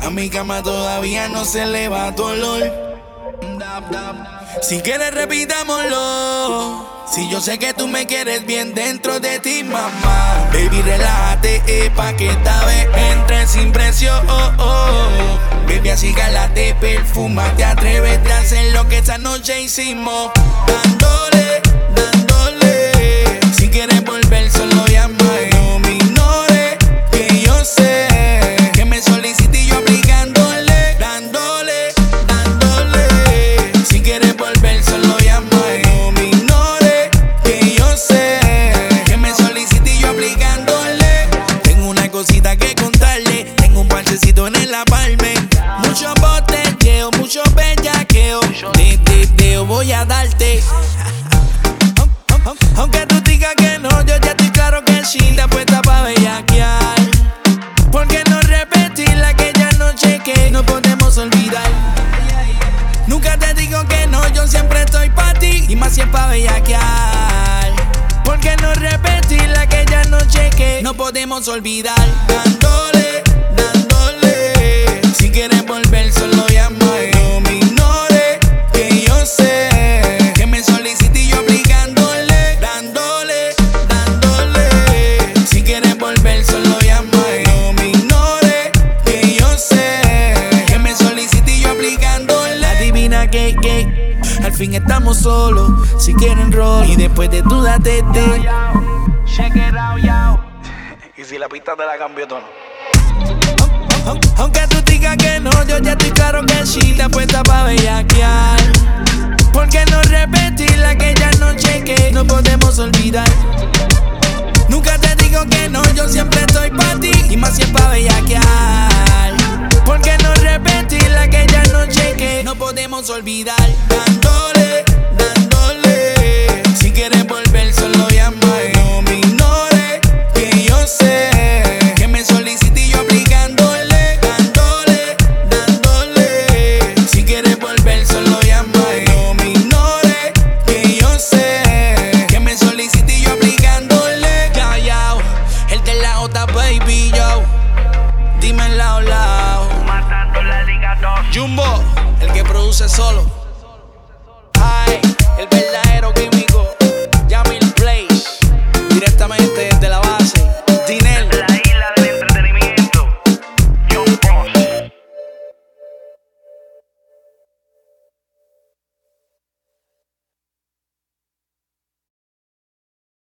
A mi cama todavía no se le va tu olor. Si quieres repitámoslo. Si yo sé que tú me quieres bien dentro de ti, mamá. Baby, relájate, pa' que esta vez entre sin presión. Baby, así cálate, perfúmate, atrévete a hacer lo que esta noche hicimos. Dándole, dándole. Si quieres volver, solo llama. No me ignores, que yo sé que me solicité y yo aplicándole. Dándole, dándole. Si quieres volver, solo llama. No me ignores, que yo sé que me solicité y yo aplicándole. Tengo una cosita que contarle. Tengo un parchecito en el aparme. Muchos botelleo, mucho bellaqueo. De voy a darte. Aunque tú digas que no, yo ya estoy claro que sí te apuesta pa' bellaquear. ¿Por qué no repetir aquella noche que no podemos olvidar? Nunca te digo que no, yo siempre estoy pa' ti. Y más si es pa' bellaquear. ¿Por qué no repetir aquella noche que no podemos olvidar? Dándole, dándole. Si quieres volver, solo llama. No me ignores, que yo sé que me solicité y yo aplicándole. Dándole, dándole. Si quieres volver, solo llama. No me ignores, que yo sé que me solicité y yo aplicándole. Adivina que al fin estamos solos. Si quieren roll y después de tú date. Check it out, yo. Y si la pista te la cambio tono. Aunque tú digas que no, yo ya estoy claro que sí te apuesta pa' bellaquear. ¿Por qué no repetir aquella noche que no podemos olvidar? Nunca te digo que no, yo siempre estoy pa' ti. Y más si es pa' bellaquear. ¿Por qué no repetir aquella noche que no podemos olvidar? Dándole, dándole. Si quieres volver, solo llama. No me ignores, que yo sé que me solicité y yo aplicándole. Dándole, dándole. Si quieres volver, solo llama. No me ignores, que yo sé que me solicité y yo aplicándole. Ya, el de la otra baby, yo. Dime en lao, lao. Matando la liga 2. Jumbo, el que produce solo. Ay, el verdadero químico. Yamil Place, directamente desde la